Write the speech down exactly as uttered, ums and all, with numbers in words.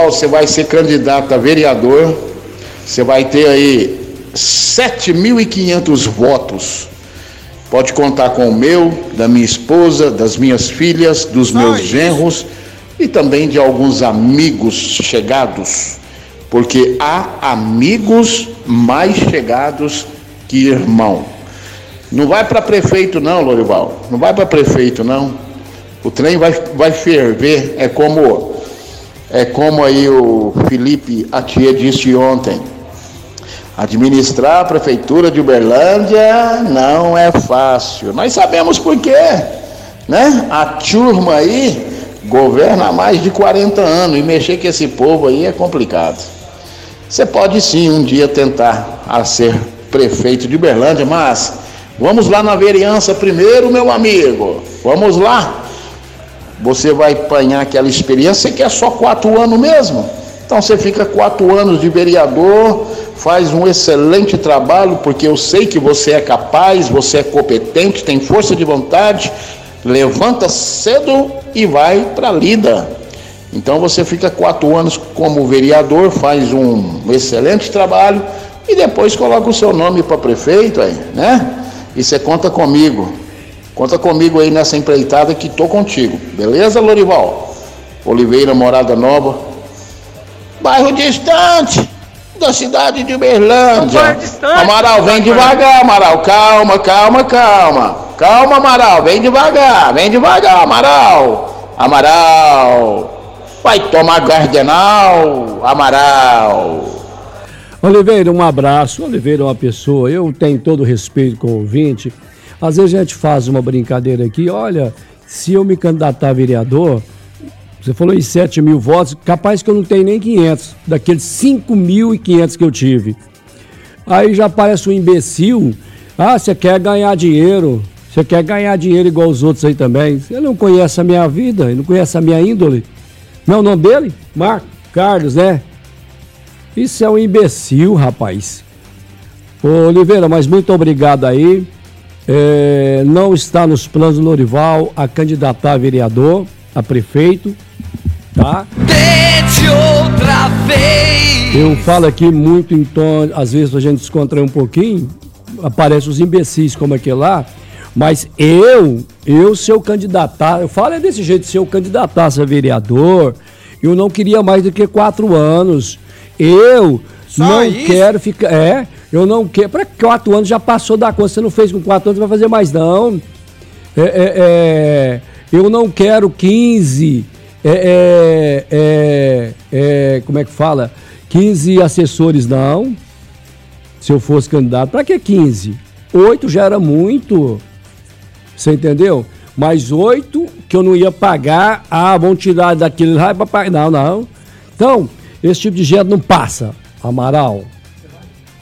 Lorival, você vai ser candidato a vereador, você vai ter aí sete mil e quinhentos votos. Pode contar com o meu, da minha esposa, das minhas filhas, dos meus genros e também de alguns amigos chegados, porque há amigos mais chegados que irmão. Não vai para prefeito não, Lorival, não vai para prefeito não. O trem vai, vai ferver, é como, é como aí o Felipe Atier disse ontem. Administrar a prefeitura de Uberlândia não é fácil. Nós sabemos por quê, né? A turma aí governa há mais de quarenta anos e mexer com esse povo aí é complicado. Você pode sim um dia tentar a ser prefeito de Uberlândia, mas vamos lá na vereança primeiro, meu amigo. Vamos lá. Você vai apanhar aquela experiência que é só quatro anos mesmo. Então você fica quatro anos de vereador, faz um excelente trabalho, porque eu sei que você é capaz, você é competente, tem força de vontade, levanta cedo e vai para a lida. Então você fica quatro anos como vereador, faz um excelente trabalho e depois coloca o seu nome para prefeito aí, né? E você conta comigo, conta comigo aí nessa empreitada que tô contigo, beleza, Lorival? Oliveira, Morada Nova, bairro distante da cidade de Uberlândia. Amaral, vem devagar, Amaral, calma, calma, calma. Calma, Amaral, vem devagar, vem devagar, Amaral. Amaral, vai tomar Gardenal, Amaral. Oliveira, um abraço. Oliveira é uma pessoa, eu tenho todo respeito com o ouvinte. Às vezes a gente faz uma brincadeira aqui, olha, se eu me candidatar a vereador, você falou em sete mil votos, capaz que eu não tenho nem quinhentos, daqueles cinco mil e quinhentos que eu tive. Aí já parece um imbecil, ah, você quer ganhar dinheiro, você quer ganhar dinheiro igual os outros aí também. Você não conhece a minha vida, não conhece a minha índole. Não é o nome dele? Marco Carlos, né? Isso é um imbecil, rapaz. Ô, Oliveira, mas muito obrigado aí. É, não está nos planos do Lorival a candidatar a vereador, a prefeito, tá? Tente outra vez. Eu falo aqui muito em tom, às vezes a gente descontrai um pouquinho, aparecem os imbecis como aquele lá, mas eu, eu se eu candidatar, eu falo é desse jeito, se eu candidatasse a vereador, eu não queria mais do que quatro anos. Eu Só não isso? quero ficar, é, eu não quero, para quatro anos já passou da conta, você não fez com quatro anos, vai fazer mais não. É, é, é, eu não quero quinze, é, é, é, é, como é que fala? quinze assessores, não. Se eu fosse candidato, para que quinze? oito já era muito, você entendeu? Mais oito que eu não ia pagar, ah, vão tirar daquele lá para pagar, não, não. Então, esse tipo de gente não passa, Amaral.